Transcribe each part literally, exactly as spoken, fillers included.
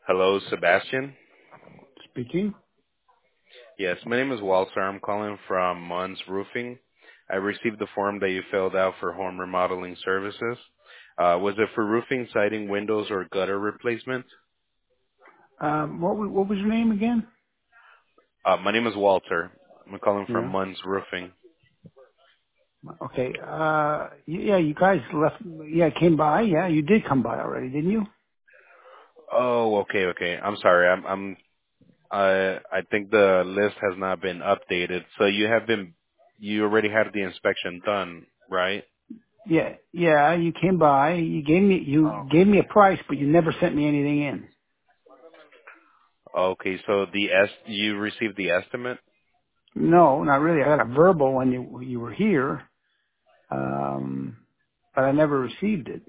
Hello, Sebastian. Speaking. Yes, my name is Walter. I'm calling from Munns Roofing. I received the form that you filled out for home remodeling services. Uh, was it for roofing, siding, windows, or gutter replacement? Um, what wa- what was your name again? Uh, my name is Walter. I'm calling from Yeah. Munns Roofing. Okay. Uh, y- yeah, you guys left. Yeah, came by. Yeah, you did come by already, didn't you? Oh, okay, okay. I'm sorry. I'm, I'm, I, I think the list has not been updated. So you have been, you already had the inspection done, right? Yeah, yeah, you came by. You gave me you Oh. gave me a price, but you never sent me anything in. Okay, so the est, you received the estimate? No, not really. I got a verbal when you when you were here, um, but I never received it.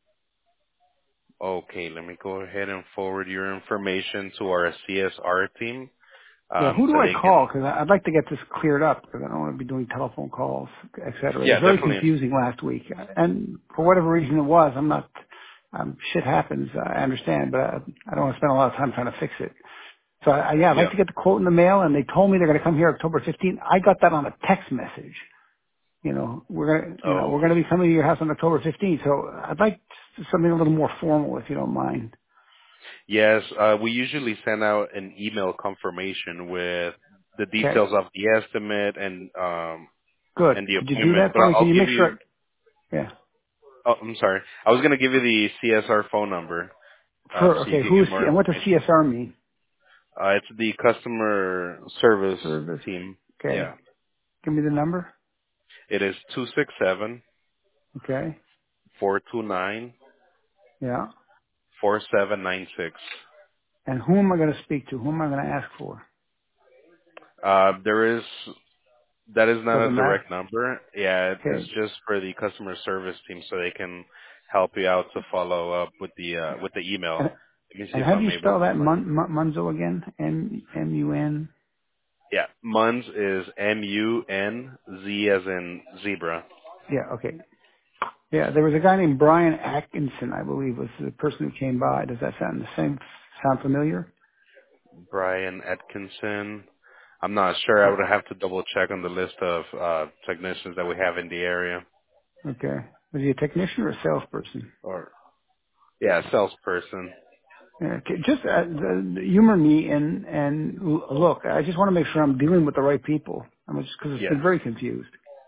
Okay, let me go ahead and forward your information to our C S R team, Yeah, um, who do so I they call? can. Because I'd like to get this cleared up because I don't want to be doing telephone calls, et cetera. It was Yeah, very definitely. confusing last week, and for whatever reason it was, I'm not. Um, shit happens. I understand, but I, I don't want to spend a lot of time trying to fix it. So I, yeah, I'd like Yeah. to get the quote in the mail, and they told me they're going to come here October fifteenth. I got that on a text message. You know, we're gonna, you know, Oh, we're going to be coming to your house on October fifteenth. So I'd like something a little more formal, if you don't mind. yes. Uh, we usually send out an email confirmation with the Okay, details of the estimate and um good. and the Could you do appointment. that But for me? I'll Can you give make you. sure? Yeah. Oh, I'm sorry. I was gonna give you the C S R phone number, um, For so you okay, can who's get more and what does information. C S R mean? Uh, it's the customer service Service. team. Okay. Yeah. Give me the number. It is two six seven Okay. four two nine Yeah. four seven nine six. And who am I going to speak to? Who am I going to ask for? Uh, there is that is not a Doesn't matter. direct number. Yeah, it- it's Okay. just for the customer service team, so they can help you out to follow up with the uh, with the email. And, Let me see and if how do I'm you able spell to that find. Mun, Mun, Munzo again? M M U N. Yeah, Munz is M U N Z as in zebra. Yeah. Okay. Yeah. There was a guy named Brian Atkinson, I believe, was the person who came by. Does that sound the same? Sound familiar? Brian Atkinson. I'm not sure. I Or would have to double check on the list of uh, technicians that we have in the area. okay. Was he a technician or a salesperson? Or yeah, salesperson. Yeah, okay, just uh, the- humor me and and l- look. I just want to make sure I'm dealing with the right people. I'm just because it's Yeah. been very confused.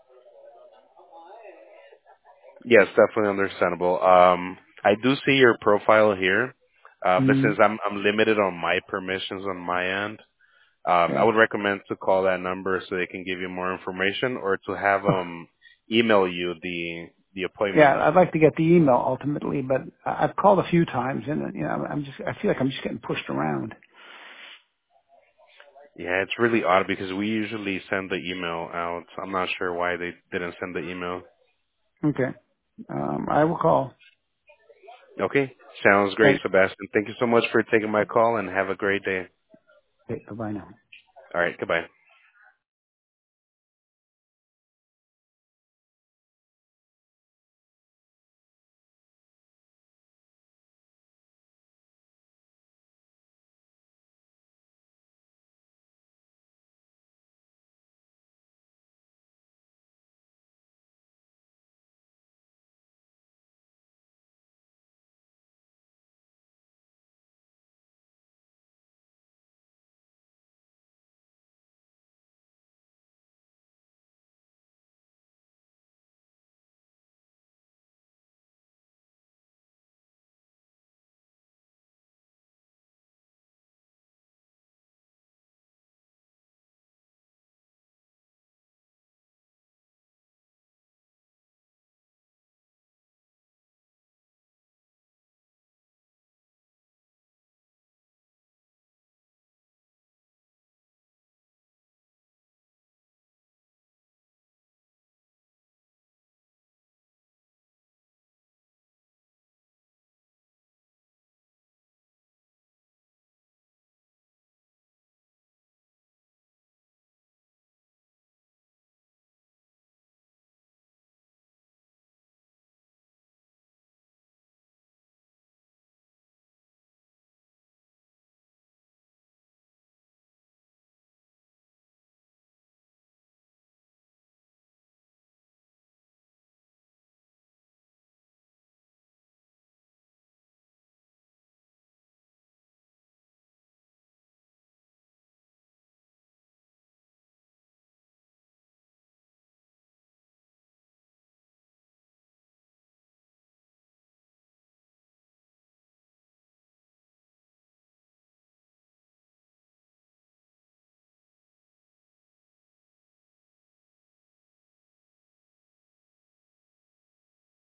Yes, definitely understandable. Um, I do see your profile here, uh, but Mm, since I'm I'm limited on my permissions on my end, um, I yeah. would recommend to call that number so they can give you more information, or to have them email you the the Yeah, appointment. I'd like to get the email ultimately, but I- I've called a few times, and you know, I'm just I feel like I'm just getting pushed around. Yeah, it's really odd because we usually send the email out. I'm not sure why they didn't send the email. Okay, um, I will call. Okay, sounds great, Thank. Sebastian. Thank you so much for taking my call, and have a great day. Okay, bye bye now. All right, goodbye.